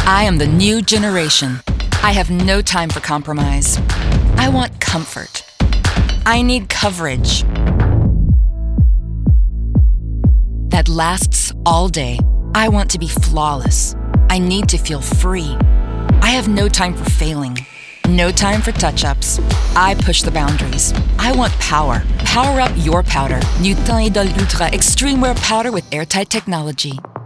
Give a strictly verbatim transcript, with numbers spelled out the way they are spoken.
I am the new generation. I have no time for compromise. I want comfort. I need coverage that lasts all day. I want to be flawless. I need to feel free. I have no time for failing. No time for touch-ups. I push the boundaries. I want power. Power up your powder. New Teint Idole Ultra Extreme Wear Powder with airtight technology.